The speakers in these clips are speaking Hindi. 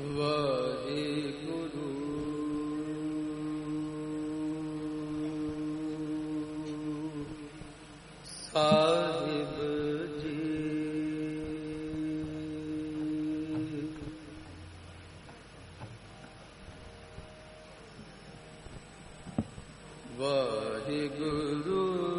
वाहिगुरु साहिब जी वाहिगुरु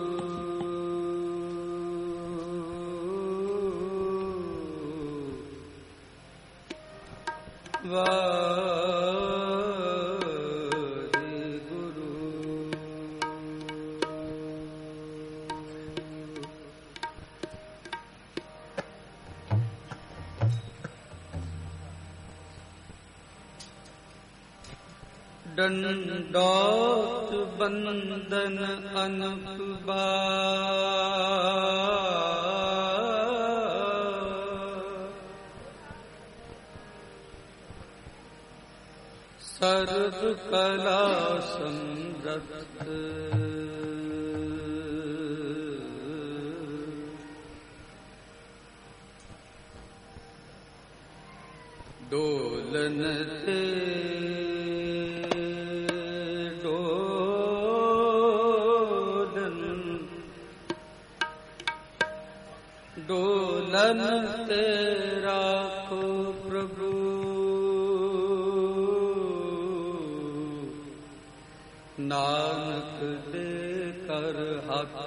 दंडौत बंदन अनपबा सर्व कला समृद्ध डोलन ते डोलन तेरा को प्रभु नानक दे कर हाथ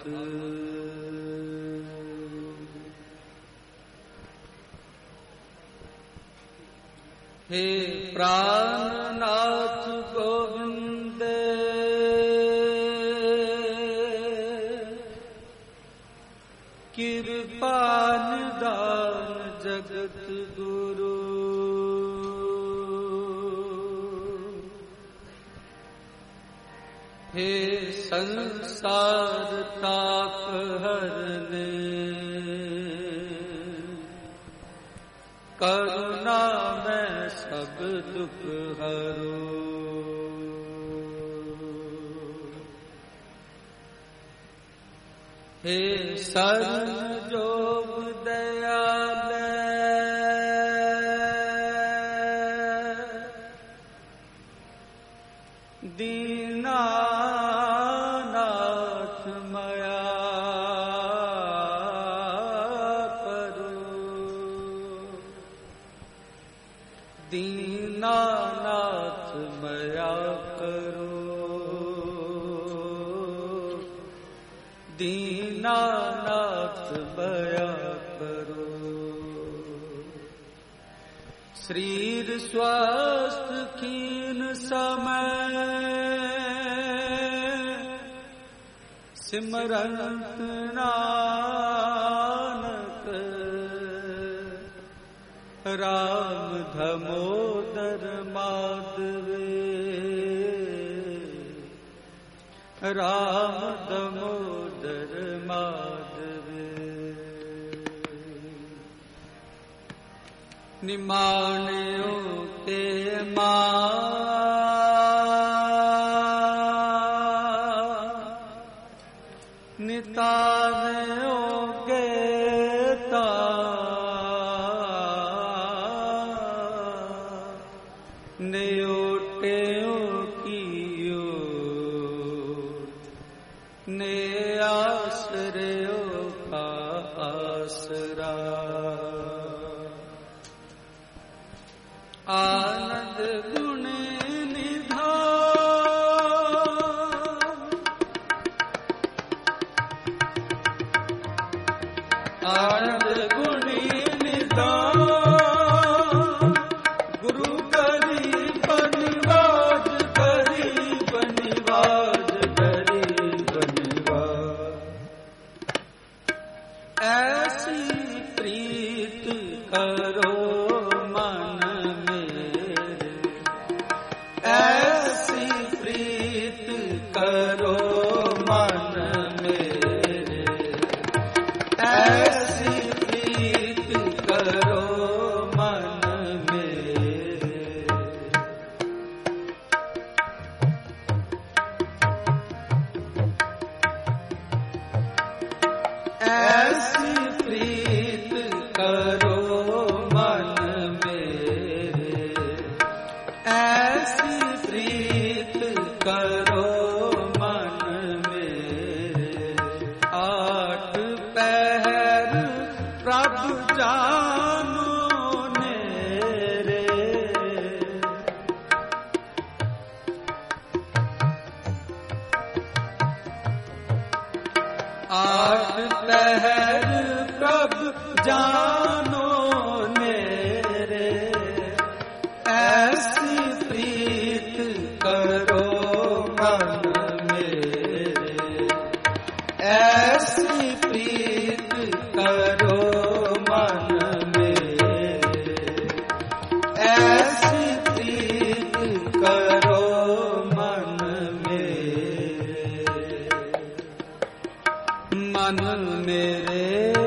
हे प्राणनाथ गोविंद कृपा निदान जगत गुरु हे संसार ताप हरने करुणा में सब दुख हरो हे शरण जोग दयाल दीनानाथ मया करो दीनानाथ मया करो दीनानाथ मया करो शरीर स्वस्थ खीन समय सिमरन नानक राम धमोदर माधवे राम दामोदर माधवे निमाणियों के नितानयों के ता नेओटेयों कियो ने आश्रयों का आसरा आनंद गुण आनंद गुणी निधान गुरु गरीब निवाज गरीब निवाज गरीब निवाज ऐसी प्रीत करो मन मेरे ऐसी प्रीत करो मन मेरे ऐसी प्रीत करो मन मेरे ऐसी प्रीत करो मन प्रभु जानो नेरे। आठ पहर प्रभु जानो नेरे, ऐसी प्रीत करो मन मेरे, ऐसी प्रीत करो मन मेरे, ऐसी प्रीत करो मन मेरे। मन मेरे,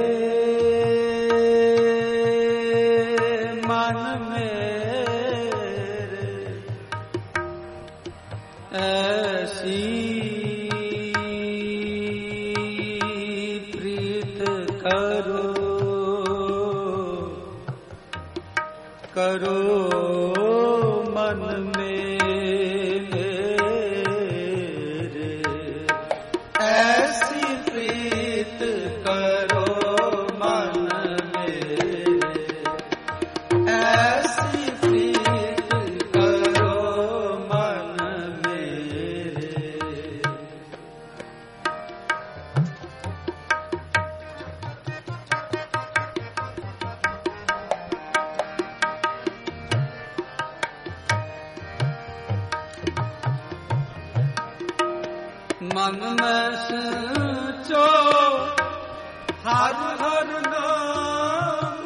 मन मेरे, ऐसी प्रीत करो, करो मन मेरे, ऐसी प्रीत करो मन मेरे, ऐसी प्रीत करो मन मेरे। मन में सोचो हर हर नाम,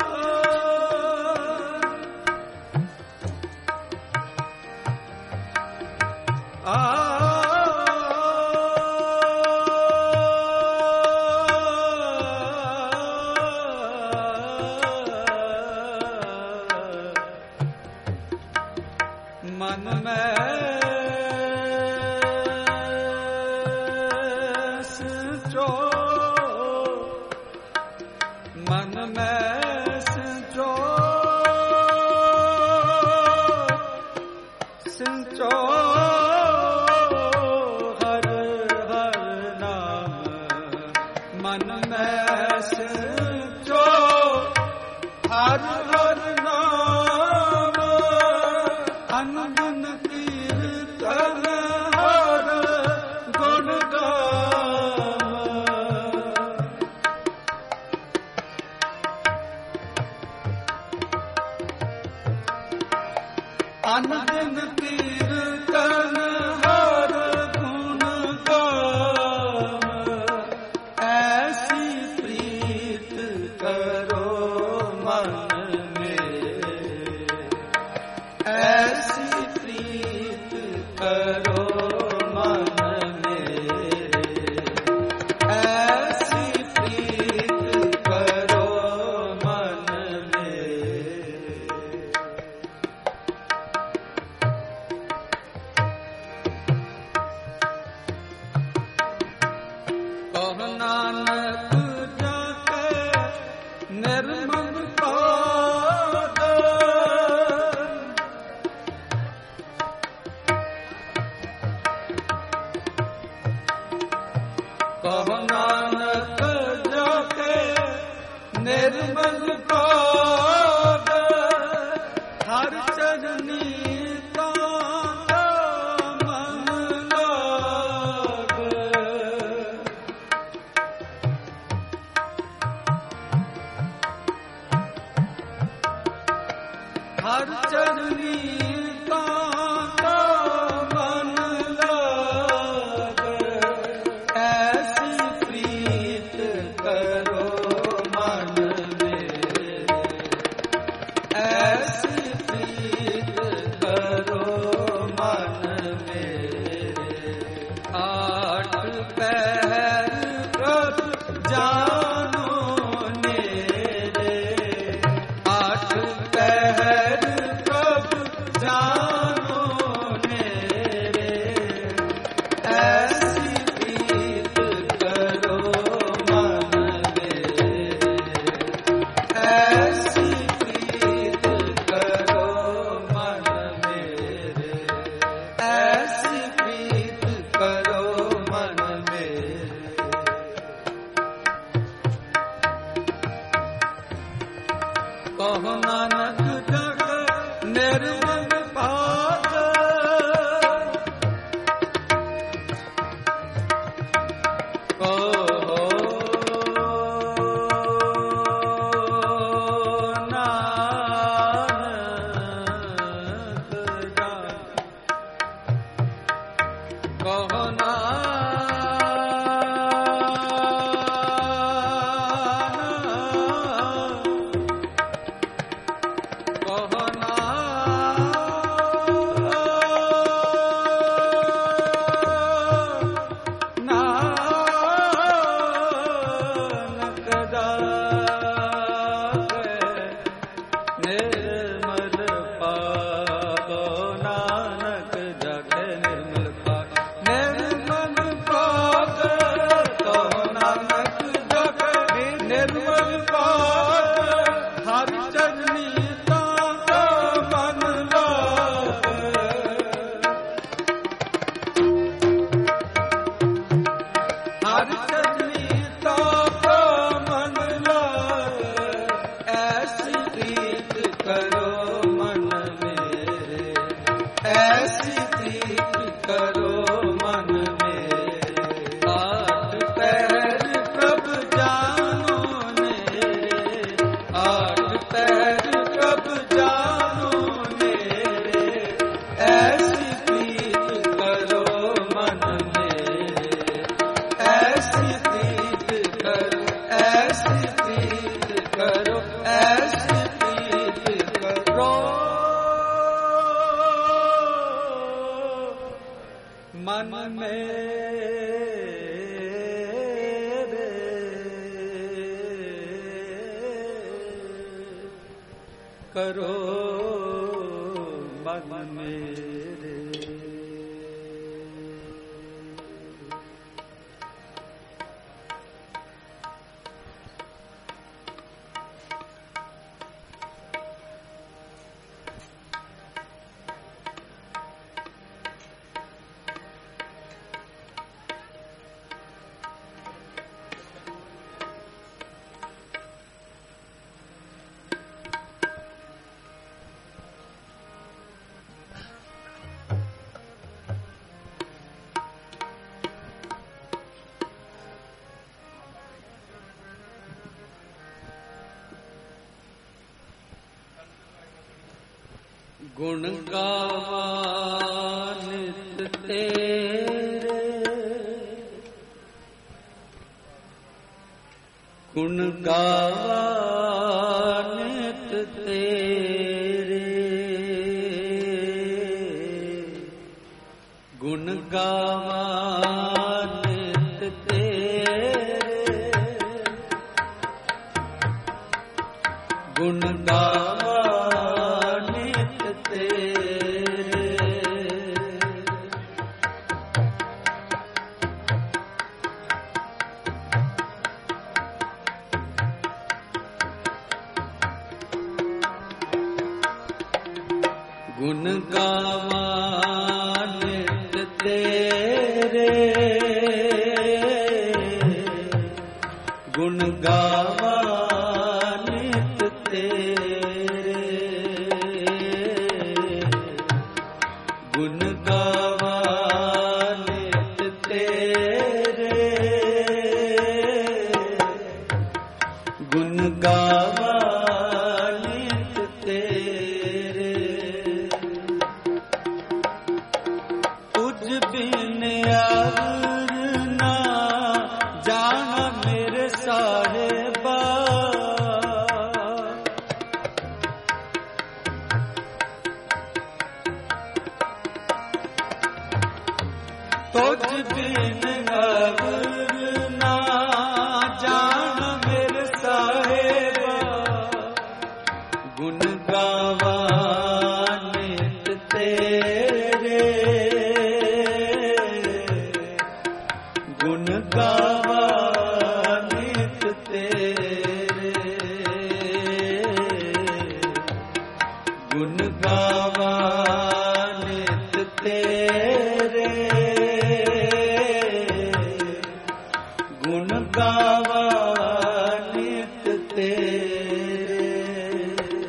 मन में सोचो, मन में सोचो, सोचो हर हर नाम, मन में सोचो हर हर नाम, अनगुन कीर्तन हर गुण गाम। अनगुन कीर्तन हर गुण गाम, ऐसी प्रीत करो मन मेरे, ऐसी प्रीत करो मन मेरे, ऐसी प्रीत करो मन मेरे। कहो नानक जाके निर्मल पाद, कहो नानक जाके निर्मल पाद, हर चरनी ताका मन लाग। हर चरनी ताका मन लाग, ऐसी प्रीत करो मन मेरे, ऐसी प्रीत करो मन मेरे। आठ पहर प्रभु जानो नेरे, आठ पहर प्रभु कहो नानक जग निर्मल पाद करो मन मेरे। गुण गावा नित तेरे, गुण गावा नित तेरे, गुण गावा नित तेरे, गुण गावा गुण गावा नित तेरे, गुण गावा नित तेरे, गुण गावा नित तेरे, गुण गावा नित तेरे। बिन और ना जाना मेरे साहिबा, तुझ बिन और ना जाना मेरे साहिबा, गुण गावा नित तेरे, गुण गावा नित तेरे, गुण गावा नित तेरे, गुण गावा नित तेरे।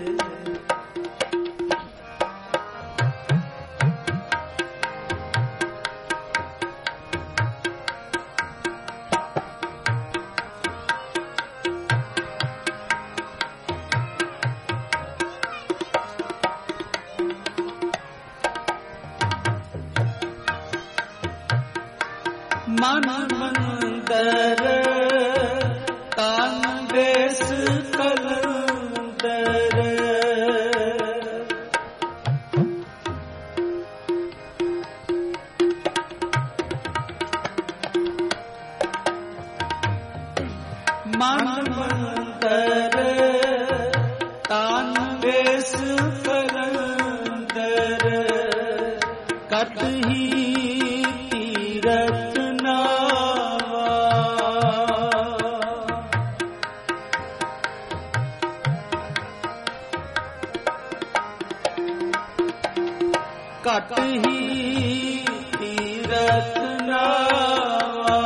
घट ही तीरथ नावा।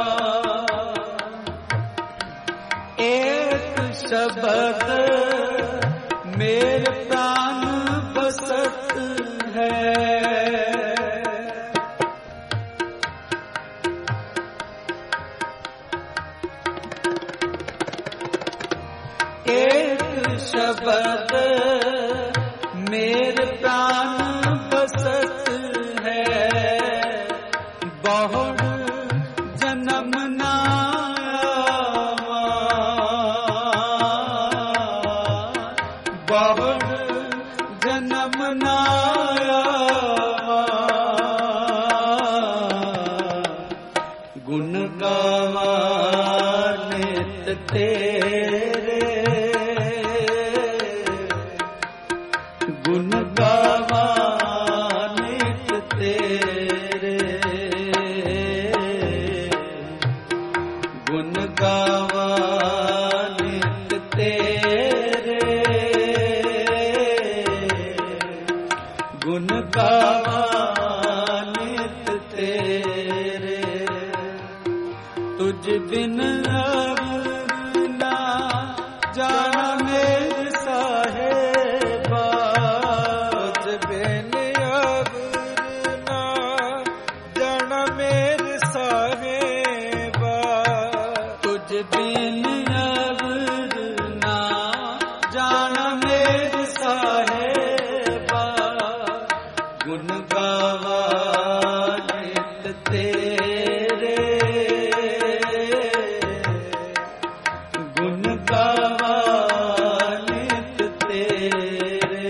एक शब्द मेरे प्राण बसत है। एक शब्द मेरे प्राण बसत है। बहुत जन्म ना बहुत जन्म ना गुण गावा नित तेरे। गुण गावा नित तेरे। गुण गावा नित तेरे। गुण गावा नित तेरे। तुझ बिन अब ना जाना मेरे साहेबा। तुझ बिन अब ना जाना मेरे साहेबा। तुझ बिन अब ना जाना मेरे साहेबा। गुण गावा नित तेरे। गुण गावा नित तेरे।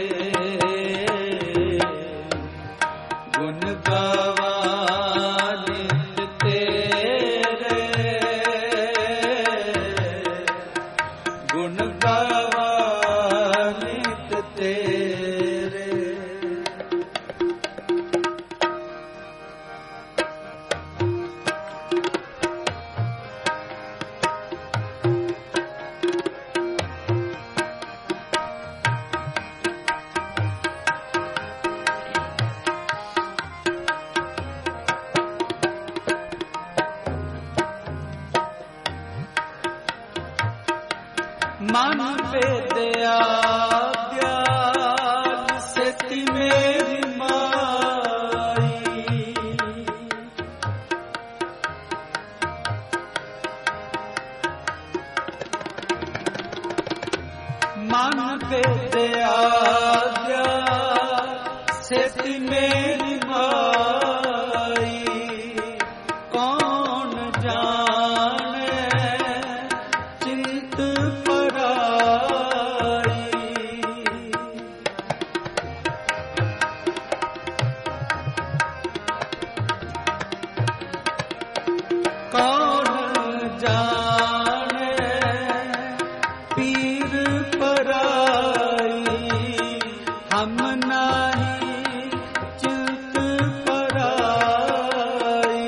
गुण गावा नित तेरे। गुण गावा नित तेरे। मन वेदया दयाल सेति मेरी माई। मन वेदया दयाल सेति मेरी माई। कौन जाने चिंत कौन जाने पीर पराई। हम नाही चिंत पराई।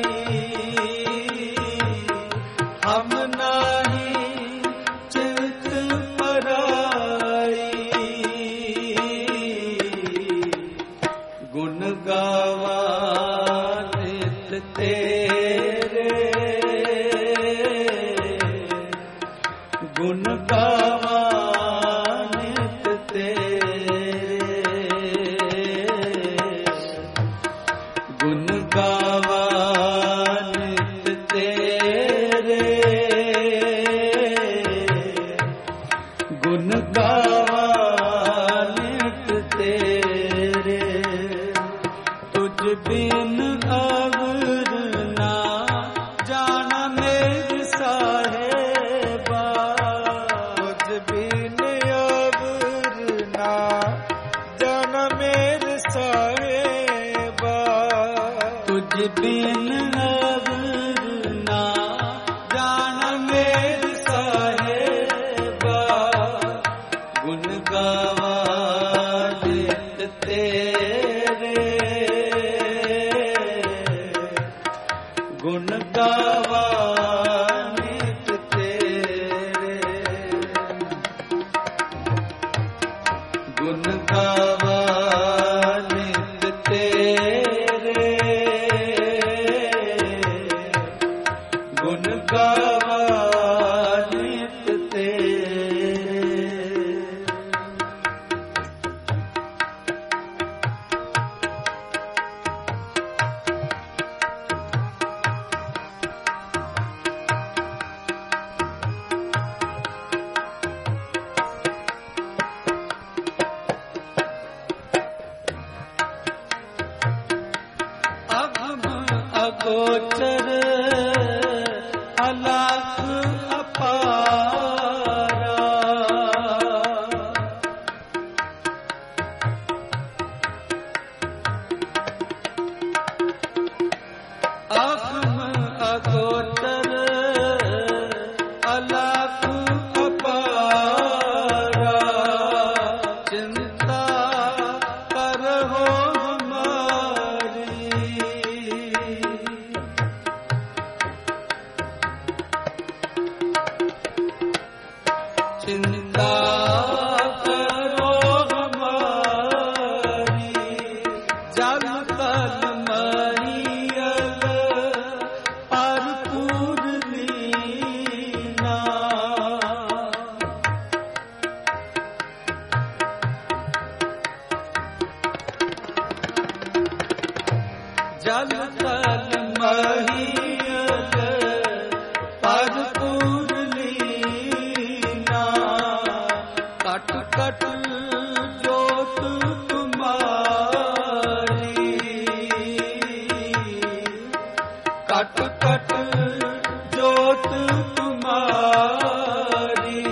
हम नाही चिंत पराई। गुण गावा नित तेरे। गुण गावा नित तेरे। गुण गावा नित तेरे। गुण गावा नित तेरे। तुझ बिन अब ना जाना मेरे साहेबा। तुझ बिन अब ना जाना मेरे साहेबा। तुझ बिन अब ना जाना मेरे साहेबा। गुण चिंता करो हमारी, जल तल महीयल पर पूर्णीना। जल तल महीयल पर पूर्णीना, कट कट जोत तुम्हारी, कट कट जोत तुम्हारी,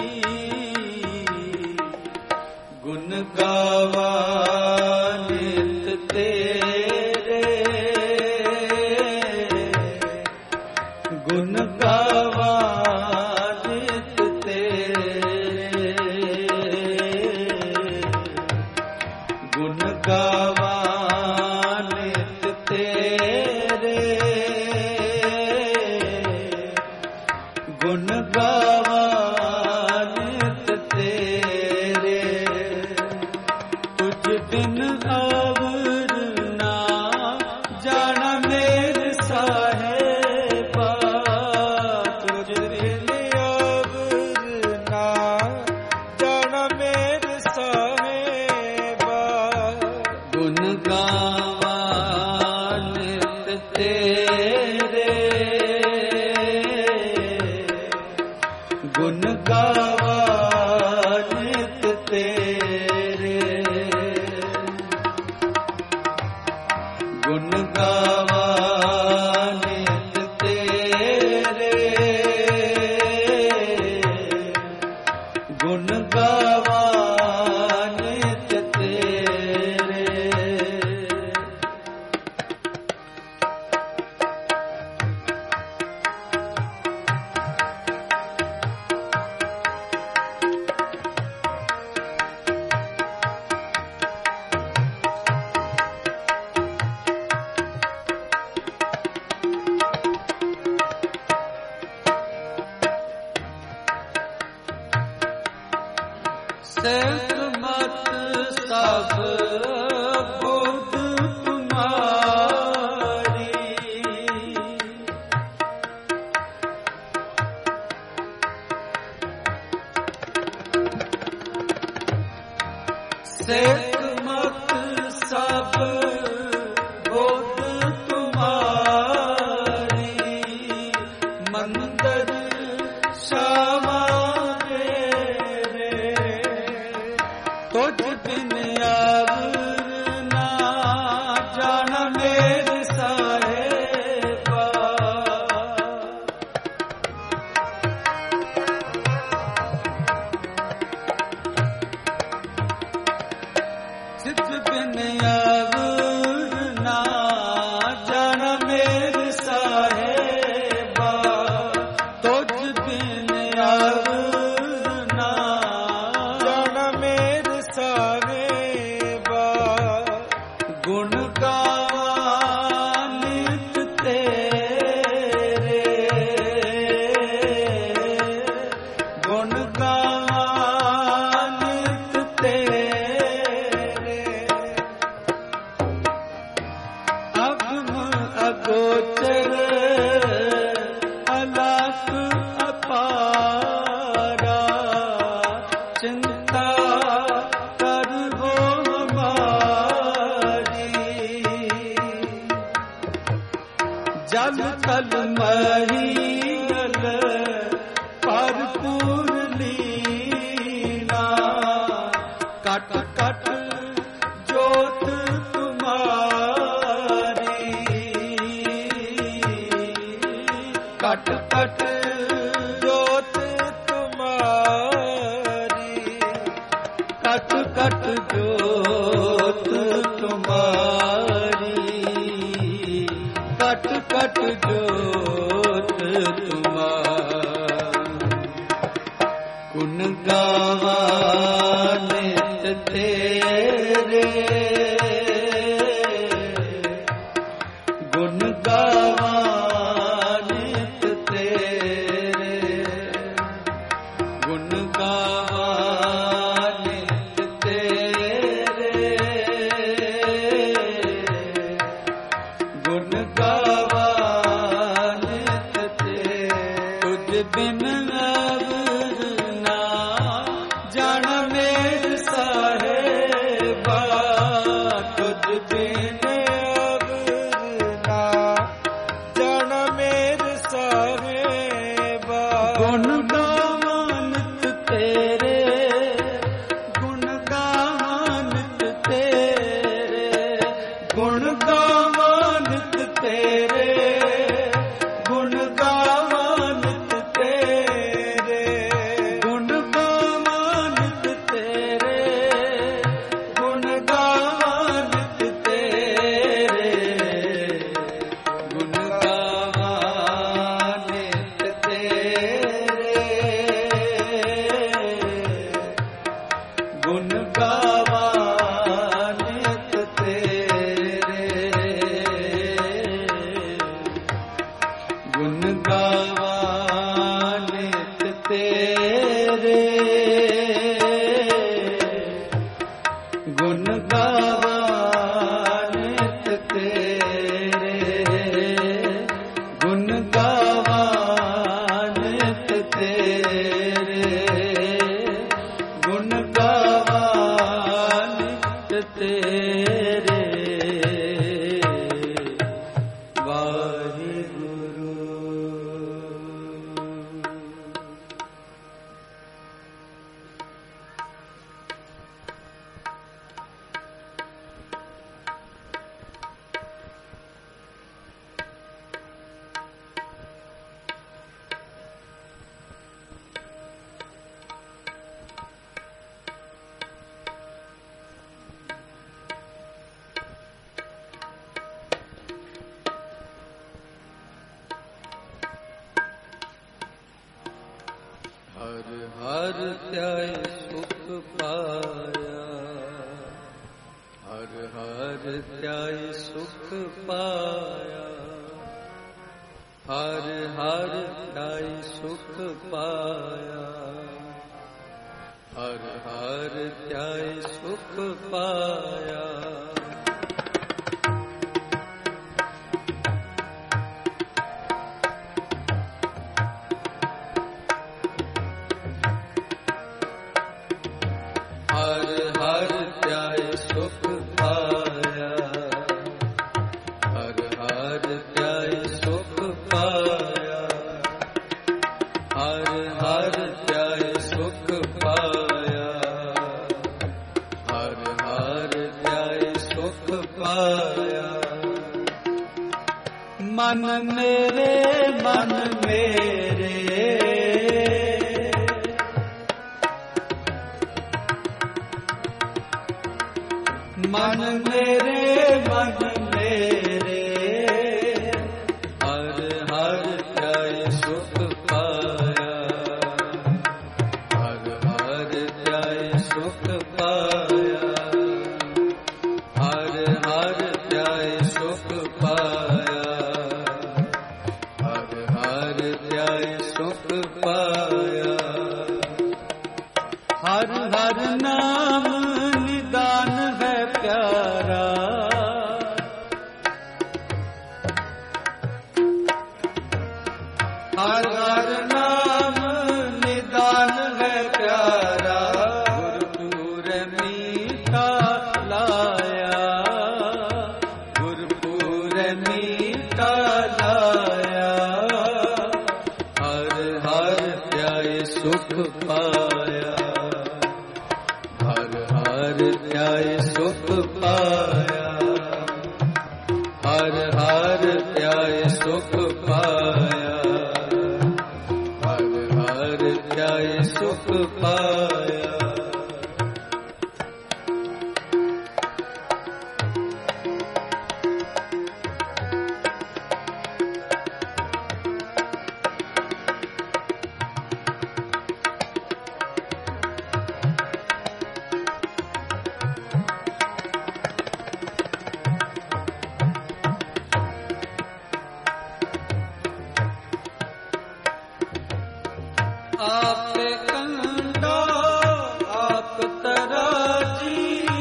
गुण गावा नित तेरे, गुण गावा नित तेरे, गुण गावा नित तेरे, गुण गावा नित तेरे। तुझ बिन अवर ना जाना मेरे साहेबा, तुझ बिन अवर ना जाना मेरे साहेबा, गुण गावा नित तेरे, गुण गावा नित तेरे, गुण गावा नित तेरे, गुण गावा नित तेरे। मत सब बुध तुम्हारी, मत सब बुध तुम्हारी, मंदिर श्यामा तुझ बिन अवर ना जाना मेरे साहेबा, तुझ बिन अवर ना जाना मेरे साहेबा, तुझ बिन अवर ना साहेबा, गुण गावा नित तेरे, गुण गावा नित तेरे। अगम अगोचर अलख अपारा, चिंता जल तल महीयल पर पूर्णीना, कट कट जोत तुम्हारी, कट कट जोत तुम्हारी, कट कट जोत तुम्हारी, कट कट जोत तुम्हारी, गुण गावा नित तेरे, गुण गावा नित तेरे, गुण गावा तेरे गुण गावा नित तेरे गुण गावा नित तेरे गुण गावा नित तेरे वाहिगुरु। हर हर त्याय सुख पाया, हर हर त्याय सुख पाया, हर हर त्याय सुख पाया, हर हर त्याय सुख पाया। हर हर त्याय सुख पाया, हर हर त्याय सुख पाया, हर हर त्याय सुख पाया, हर हर त्याय सुख पाया। मन मेरे मन मेरे मन मेरे मन मेरे हर हर त्याय सुख पाया, हर हर त्याय सुख पाया, हर हर त्याय सुख पाया, हर हर त्याय सुख पाया। हर हर नाम निदान है प्यारा, हर हर नाम निदान है प्यारा। गुरपुर मीठा लाया, गुरपुर मीठा लाया, हर हर त्याय सुख पाया, हर हर त्याय सुख पाया, हर हर त्याय सुख पाया, हर हर त्याय सुख पाया। आप कंडा आप तराजी,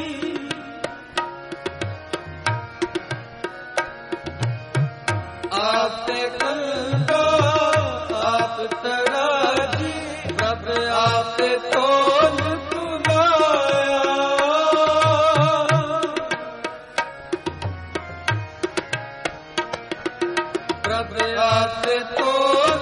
आप कंडा आप तराजी, प्रभ आप तोल तुलाया, प्रभ आप तोल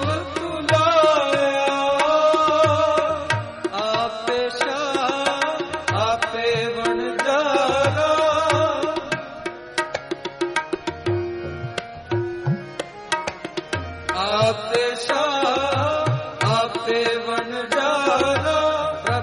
आपे शाह आपे वनजारा।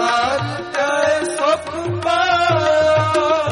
ਹਰ ਧਿਆਏ ਸੁਖ ਪਾਇਆ।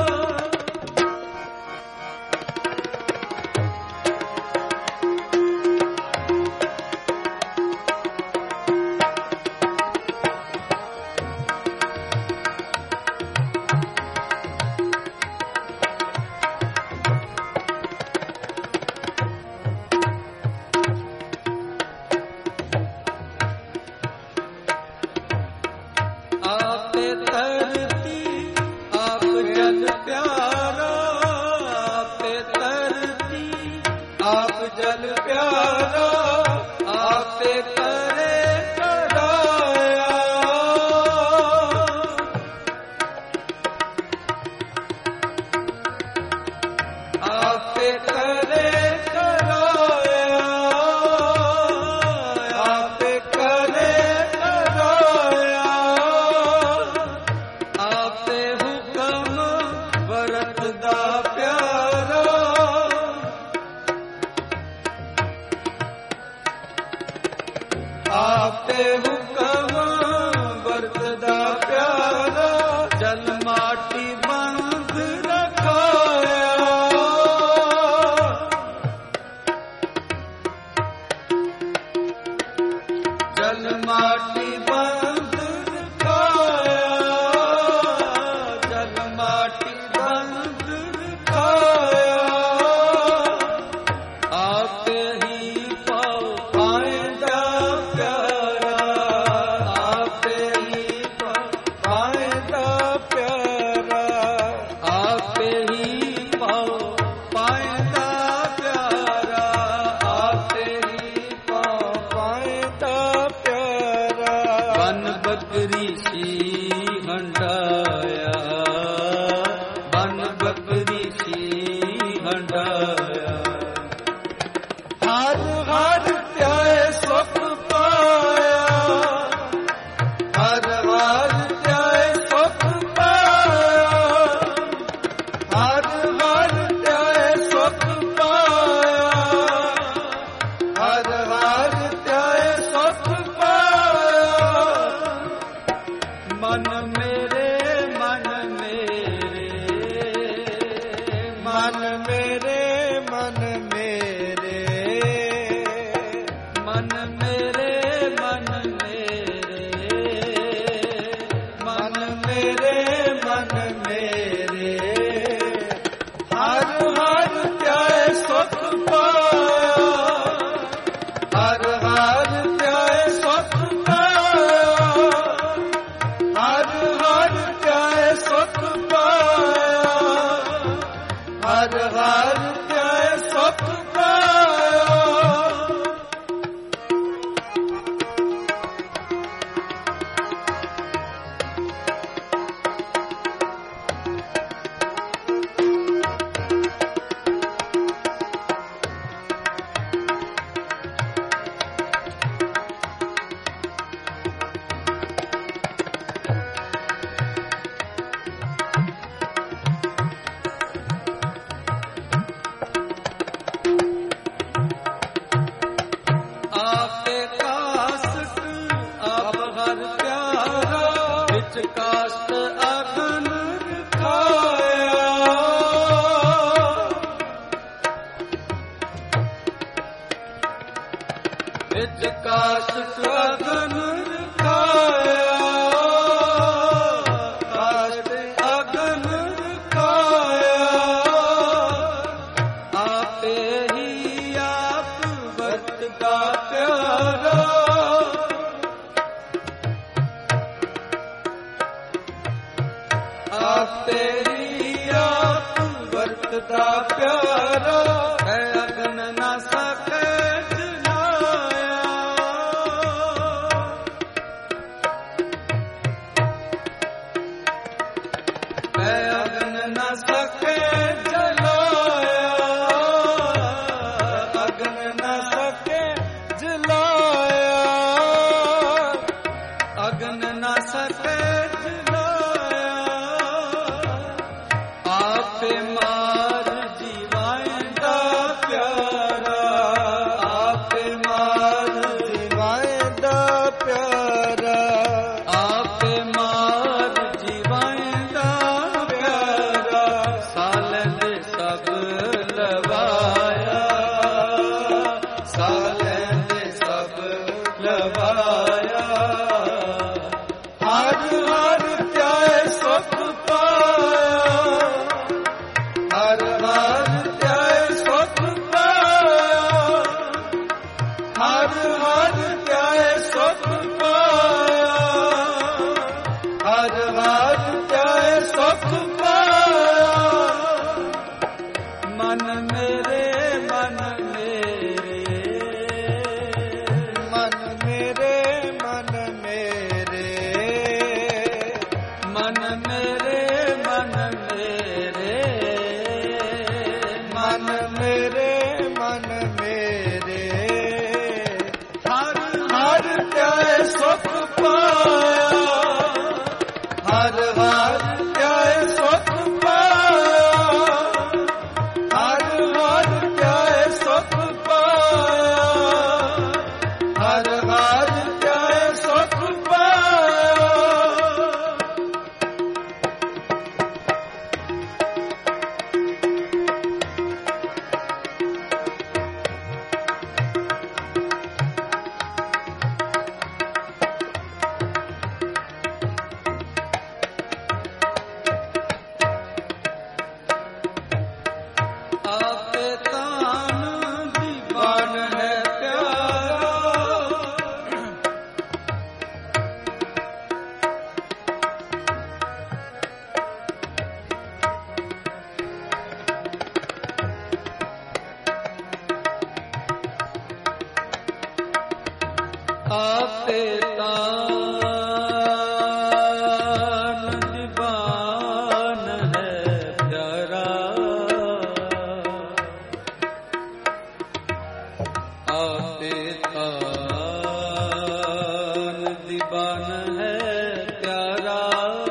ਜਲ ਪਿਆਰਾ ਆਪੇ ਕਰੇ ਕਰਾਇਆ। ਆਪੇ ਕਰੇ ਕਰਾਇਆ। ਆਪੇ ਕਰੇ ਕਰਾਇਆ। ਆਪੇ ਹੁਕਮ ਵਰਤਦਾ ਪਿਆਰਾ। ਆਪੇ ਹੁਕਮ ਵਰਤਦਾ ਪਿਆਰਾ। ਜਲ ਮਾਟੀ ਬੰਦ ਰਖਾਇਆ। ਜਲ ਮਾਟੀ ਬੰਦ ਰਖਾਇਆ। ਜਲ ਮਾਟੀ ਬੰਦ ਰਖਾਇਆ। ਆਪੇ ਹੀ ਪਾਉ ਪਾਇਂਦਾ ਪਿਆਰਾ। ਆਪੇ ਹੀ ਪਾਇਂਦਾ ਪਿਆਰਾ। ਆਪੇ ਹੀ ਪਾਉ ਪਾਇਂਦਾ ਪਿਆਰਾ। ਆਪੇ ਹੀ ਪਾਉ ਪਾਇਂਦਾ ਪਿਆਰਾ। ਬਨ ਬੱਕਰੀ ਸੀ ਹੰਡਾਇਆ। ਬਨ ਬੱਕਰੀ ਸੀ ਹੰਡਾਇਆ। ਹਰ ਹਰ ਧਿਆਏ ਸੁਖ ਪਾਇਆ। ਹਰ ਹਰ ਧਿਆਏ ਸੁਖ ਪਾਇਆ। ਹਰ ਹਰ ਧਿਆਏ ਸੁਖ ਪਾਇਆ। ਹਰ ਹਰ ਧਿਆਏ ਸੁਖ ਪਾਇਆ। ਮਨ ਮੇਰੇ ਮਨ ਮੇਰੇ ਮਨ ਮੇਰੇ ਮਨ ਮੇਰੇ ਮਨ ਮੇਰੇ ਮਨ ਮੇਰੇ ਮਨ ਮੇਰੇ ਮਨ ਮੇਰੇ। ਹਰ ਹਰ ਧਿਆਏ ਸੁਖ ਪਾਇਆ। ਹਰ ਹਰ ਧਿਆਏ ਸੁਖ ਪਾਇਆ। ਹਰ ਹਰ ਧਿਆਏ ਸੁਖ ਪਾਇਆ। ਹਰ ਹਰ ਧਿਆਏ ਸੁਖ ਪਾਇਆ। ਆਪੇ ਕਾਸਟ ਆਪ ਹਰ ਪਿਆਰਾ। ਵਿੱਚ ਕਾਸਟ ਅਗਨ ਰਖਾਇਆ। ਵਿੱਚ ਕਾਸਟ ਅਗਨ ਰਖਾਇਆ। ਕਾਸਟ ਅਗਨ ਰਖਾਇਆ। ਆਪੇ ਹੀ ਆਪ ਵਰਤਦਾ ਪਿਆਰਾ। ਆਪੇ ਹੀ ਆਪ ਵਰਤਦਾ ਪਿਆਰਾ। ਹੈ ਅਗਨ ਨਾ ਸਕੈ ਜਲਾਇਆ। ਹੈ ਅਗਨ ਨਾ ਸਕੈ ਜਲਾਇਆ। ਅਗਨ ਨਾ ਸਕੈ ਜਲਾਇਆ। ਅਗਨ ਨਾ ਸਕੈ ਜਲਾਇਆ। ਆਪੇ ਮਾਰ ਜੀਵਾਇਂਦਾ ਪਿਆਰਾ। ਆਪੇ ਮਾਰ ਜੀਵਾਇਂਦਾ ਪਿਆਰਾ। ਆਪੇ ਮਾਰ बार जाए सुख पाया। मन मेरे मन मेरे मन मेरे मन मेरे मन मेरे मन मेरे मन मेरे मन मेरे हर हर जाए सुख पाया। हर हर जाए सुख पाया। हर हर जाए सुख पाया। हर हर जाए सुख पाया। आपे तान दीवान है प्यारा। आपे तान दीवान है प्यारा। आपे तान दीवान है प्यारा।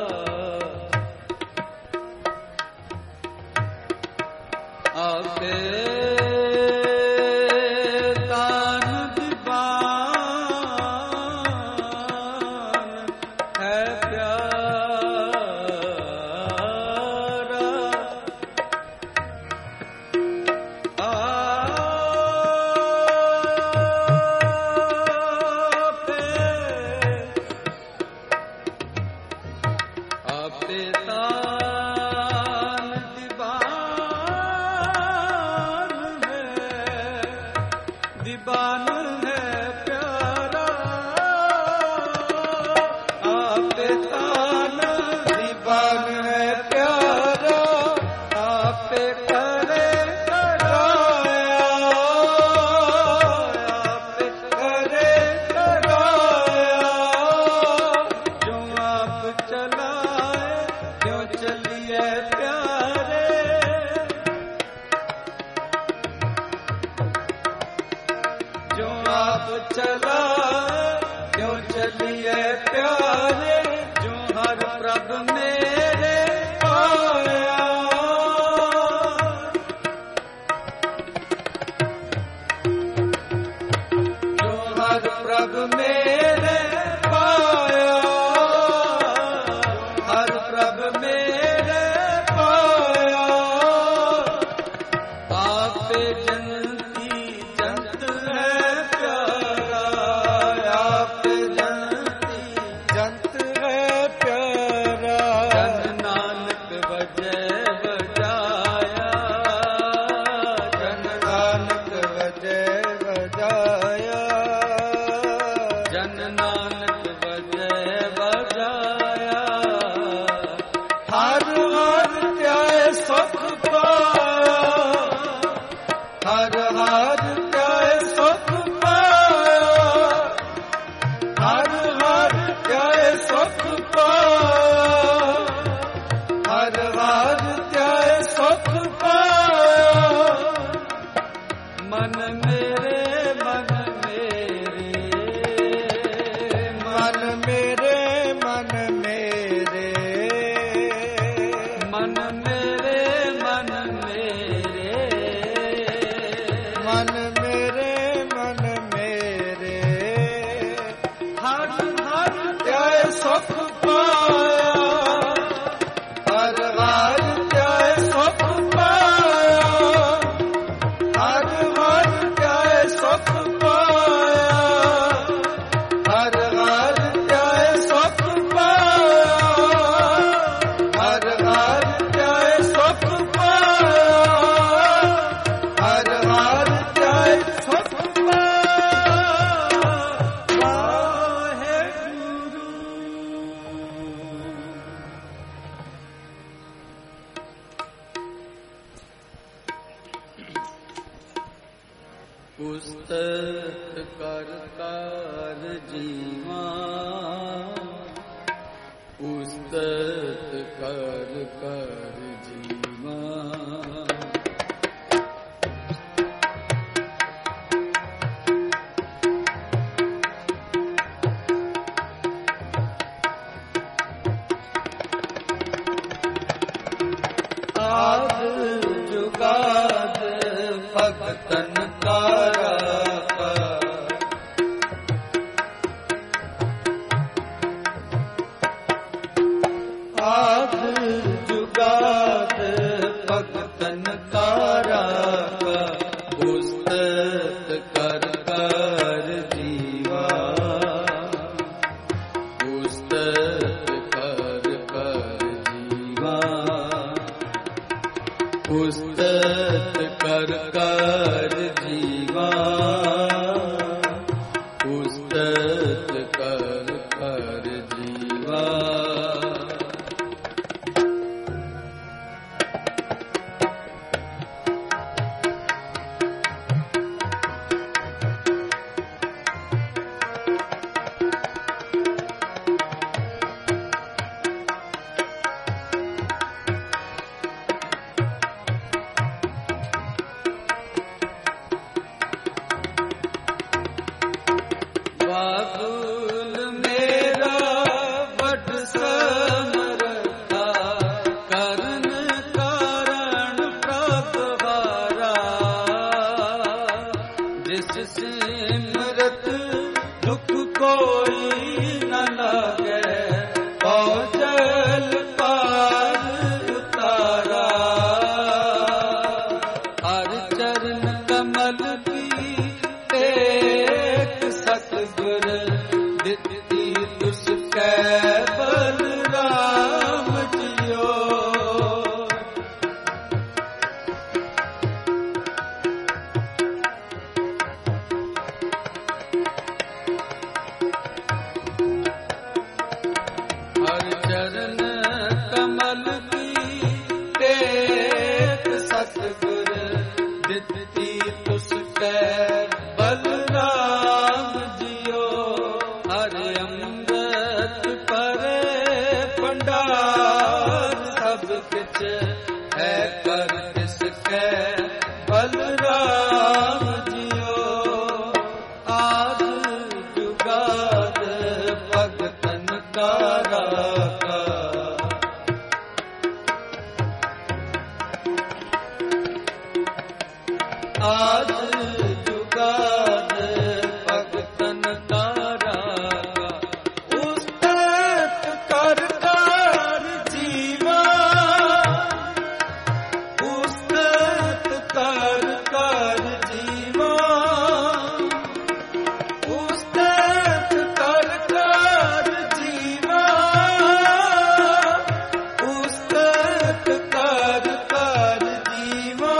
आपे तान दीवान है प्यारा। आपे तान दीवान है प्यारा। आपे तान दीवान है प्यारा। आपे करे कराया। आपे करे कराया। जो आप चलाए क्यों चलिए प्यारे। जो आप चलाए क्यों चलिए प्यारे। जो हर प्रभ मेरे पाया। जो हर प्रभ मेरे पाया। हर प्रभ मेरे पाया। आपे जंती जंत है प्यारा। आपे जंती जंत है प्यारा। उस्तत कर कर जीवा, उस्तत कर कर जीवा। भगतन तारा आद जुगाद भगतन तारा उस्तत कर कर जीवा, उस्तत कर कर जीवा, उस्तत कर कर जीवा, उस्तत कर कर जीवा। बाबुल मेरा बट समरथा, करण कारण प्रभवारा, जिस सिमरत दुख कोई न लागे, पहुँचल पार उतारा। हर चरण कमल की सतगुर दित्ती तुसकै बलराम जियो, हर चरण कमल की टेक, सतगुर दित्ती तुसकै बलराम जियो। हर अमृत परे भंडार, सब किछ है कर तिसकै बलराम जियो। आद जुगाद भगतन तारा का, आद जुगाद भगतन तारा का, उस्तत कर कर जीवा, उस्तत कर कर जीवा, उस्तत कर कर जीवा, उस्तत कर कर जीवा।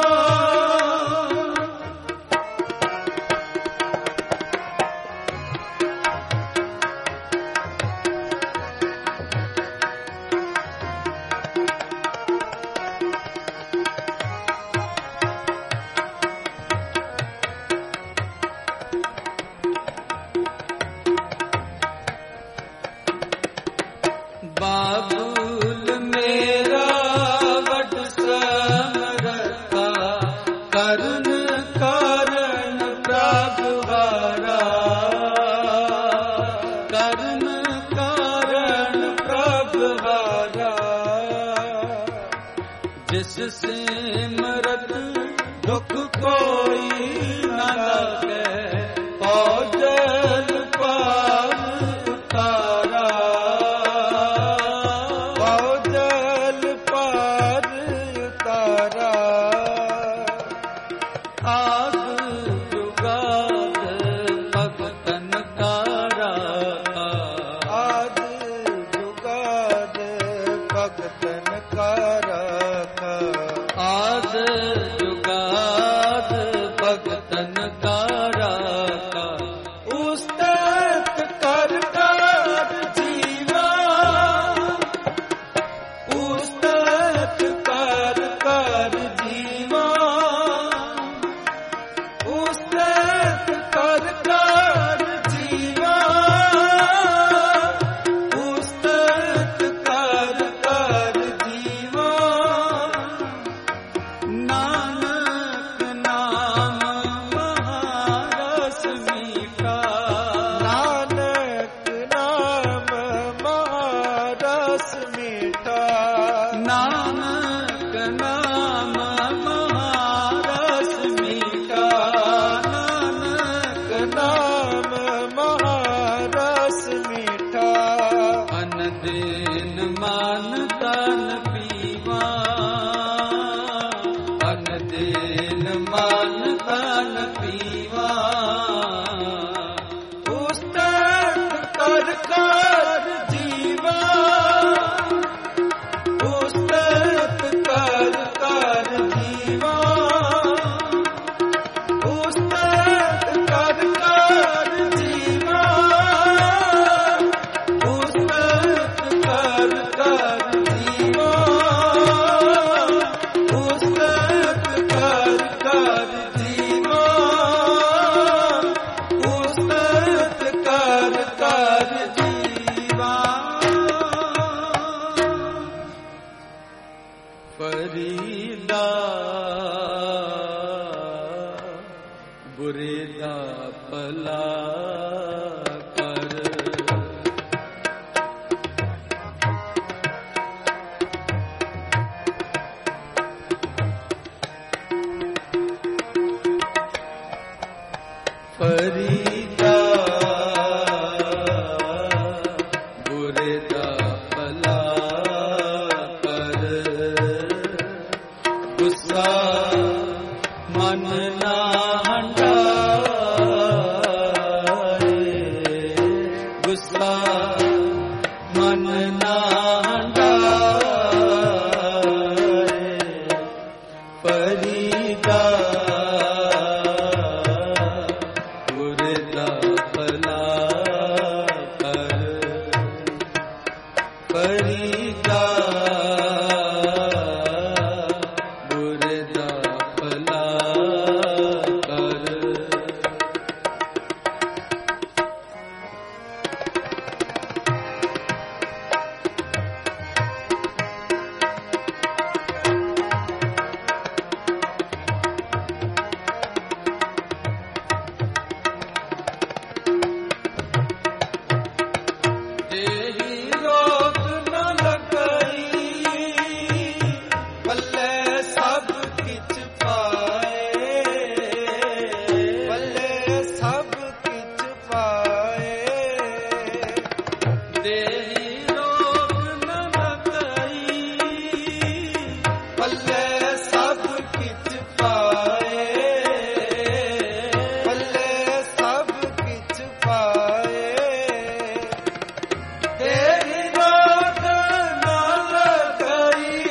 बाबुल मेरा बट समरथा, करण कारण प्रभवारा, करण कारण प्रभवारा, जिस सिमरत दुख कोई न लागे, पहुँचल पार उतारा। पहुँचल पार उतारा। आद जुगाद भगतन तारा, आद जुगाद भगतन तारा, आद जुगाद भगतन ਮੀਠਾ। ਨਾਨਕ ਨਾਮ ਮਹਾਰਸ ਮੀਠਾ। ਨਾਨਕ ਨਾਮ ਮਹਾਰਸ ਮੀਠਾ। ਅਨ ਦੀਨ ਮਨ ਤਨ ਪੀਵਾ। ਅਨ ਦੀਨ ਮਨ ਤਨ ਪੀਵਾ। ਉਸਤਤ ਕਰ ਕਰ ਜੀਵਾ। ਉਸਤਤ ਕਰ ਕਰ ਜੀਵਾ। ਉਸਤਤ ਕਰ ਕਰ ਜੀਵਾ। ਉਸਤਤ ਕਰ ਕਰ ਜੀਵਾ। ਉਸਤਤ ਕਰ ਕਰ ਜੀਵਾ। ਉਸਤਤ ਕਰ ਕਰ ਜੀਵਾ। ਫਰੀਦਾ ਬੁਰੇ ਦਾ ਭਲਾ ਕਰ। ਫਰੀਦਾ ਬੁਰੇ ਦਾ ਭਲਾ ਕਰ। ਗੁੱਸਾ ਮਨ ਨਾ ਹੰਢਾਏ। ਗੁੱਸਾ ਮਨ ਨਾ ਹੰਢਾਏ। ਫਰੀਦਾ ਬੁਰੇ ਦਾ ਭਲਾ ਕਰ। ਫਰੀਦਾ ਬੁਰੇ ਦਾ ਭਲਾ ਕਰ। ਤੇਰੀ ਰੋਕ ਨ ਲਗਈ। ਪੱਲੇ ਸਭ ਕਿਛ ਪਾਏ। ਪੱਲੇ ਸਭ ਕਿਛ ਪਾਏ। ਦੇਹੀ ਰੋਗ ਨ ਲਗਈ। ਪੱਲੇ ਸਭ ਕਿਛ ਪਾਏ। ਪੱਲੇ ਸਭ ਕਿਛ ਪਾਏ। ਤੇਰੀ ਰੋਕ ਨ ਲਗਈ।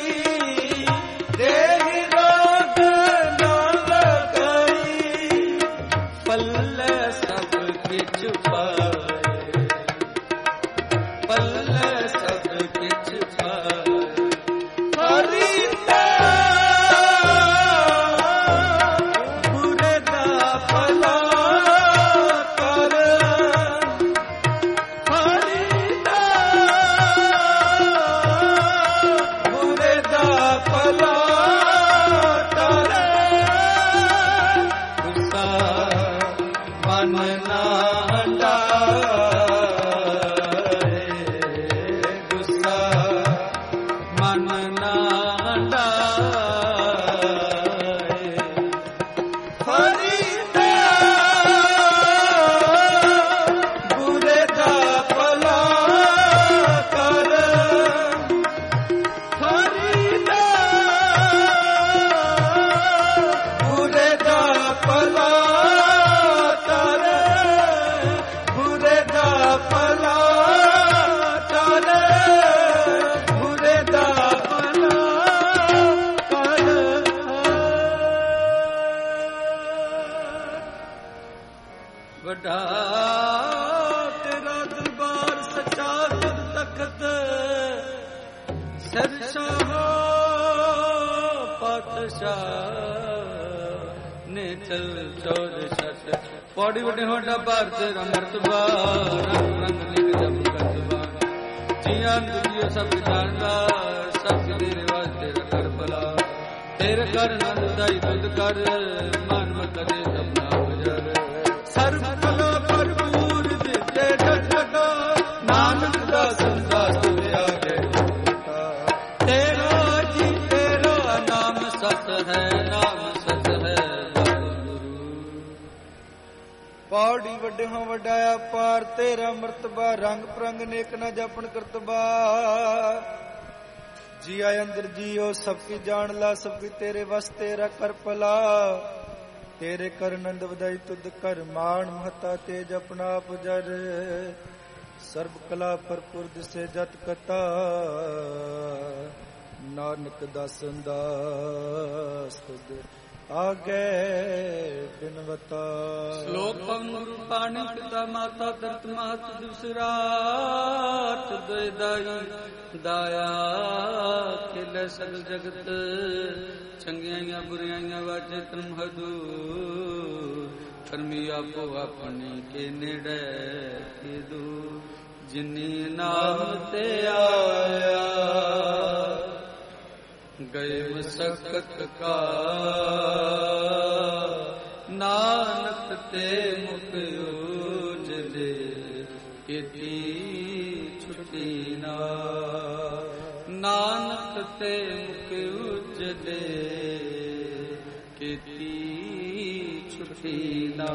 ਤੇਰੀ ਰੋਕ ਨ ਲਗਈ। ਪੱਲੇ ਸਭ ਕਿਛ ਪਾਏ। ਪੱਲੇ ਸਭ ਕਿਛ ਪਾਏ। ਫਰੀਦਾ ਬੁਰੇ ਦਾ ਭਲਾ ਕਰ। ਫਰੀਦਾ ਬੁਰੇ ਦਾ ਭਲਾ ਕਰ। ਗੁੱਸਾ ਮਨ ਨਾ ਹੰਢਾਏ। ਗੁੱਸਾ ਮਨ ਨਾ ਹੰਢਾਏ। ਫਰੀਦਾ ਬੁਰੇ ਦਾ ਭਲਾ ਕਰ। ਫਰੀਦਾ ਬੁਰੇ ਦਾ ਭਲਾ ਕਰ। ਬੁਰੇ ਦਾ ਭਲਾ ਕਰ। ਬੁਰੇ ਦਾ ਭਲਾ ਕਰ। ਵੱਡਾ ਤੇਰਾ ਦਰਬਾਰ ਸੱਚਾ ਸਦ ਤਖਤ। ਸਰਸ਼ਾਹ ਪਾਤਸ਼ਾਹ ਨੇ ਚਲ ਚੌਦ ਛੱਤ। ਪੌੜੀ ਵੱਡੇ ਹੋਟਾ ਭਾਰਤ ਰਮਰਤਬਾ। ਰੰਗ ਰੰਗ ਨਿਕ ਜਮ ਕਰਤਬਾ। ਜੀਆਂ ਦੁਨੀਆ ਸਭ ਜਾਣਦਾ। ਸਭ ਤੇਰੇ ਵਾਸਤੇ ਕਰ ਭਲਾ। ਤੇਰੇ ਕਰ ਨੰਦ ਦਾਈ ਦੁੱਧ ਕਰ। ਮਨ ਮਤ ਕਰੇ ਸਭਨਾ ਬਜਰ। ਸਰਬ ਭਲਾ ਭਰਪੂਰ ਦਿੱਤੇ ਜਗਤ। ਨਾਨਕ ਦਾ ਸੰਸਾਰ ਤੁਰਿਆ ਗਏ। ਵੱਡੇ ਹੋਂ ਵਡਾਇਆ ਪਾਰ ਤੇਰਾ ਮਰਤਬਾ ਰੰਗ ਪ੍ਰੰਗ ਨੇਕ ਨਾ ਜਪਣ ਕਰਤਬਾ ਜੀ ਆਇ ਅੰਦਰ ਜੀਓ ਸਭ ਕੀ ਜਾਣ ਲਾ ਸਭ ਕੀ ਤੇਰੇ ਵਸ ਤੇਰਾ ਕਰ ਭਲਾ ਤੇਰੇ ਕਰ ਨੰਦ ਵਧਾਈ ਤੁਧ ਕਰ ਮਾਣ ਮਹਤਾ ਤੇਜ ਆਪਣਾ ਆਪ ਜਰ ਸਰਬ ਕਲਾ ਭਰਪੂਰ ਦਿਸੇ ਜਤ ਕਤਾ ਨਾਨਕ ਦਾਸਨ ਦਾਸ ਤੁਧ ਆਗੇ ਬਿਨਵਤਾ ਸ਼ਲੋਕ ਪਵਨ ਗੁਰੂ ਪਾਣੀ ਪਿਤਾ ਮਾਤਾ ਦਰਤ ਮਾਤ ਦੁਸਰਾਤ ਦੋਇ ਦਾਈ ਦਾਇਆ ਖਿਲੇ ਸਗਲ ਜਗਤ ਚੰਗਿਆਈਆਂ ਬੁਰਿਆਈਆਂ ਵਾਜੇ ਤਨ ਹਦੂਰ ਕਰਮੀ ਆਪੋ ਆਪਣੀ ਕੇ ਨੇੜੇ ਕੇ ਦੂਰ ਜਿਨੀ ਨਾਮ ਤੇ ਆਇਆ ਗਏ ਮਸਕਤ ਕਾ ਨਾਨਕ ਤੇ ਮੁਖ ਉਜਲੇ ਕੀਤੀ ਛੁਟੀ ਨਾ ਨਾਨਕ ਤੇ ਮੁਖ ਉਜਲੇ ਕੀਤੀ ਛੁਟੀ ਨਾ।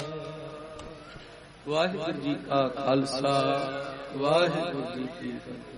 ਵਾਹਿਗੁਰੂ ਜੀ ਕਾ ਖਾਲਸਾ ਵਾਹਿਗੁਰੂ ਜੀ ਕੀ ਫਤਿਹ।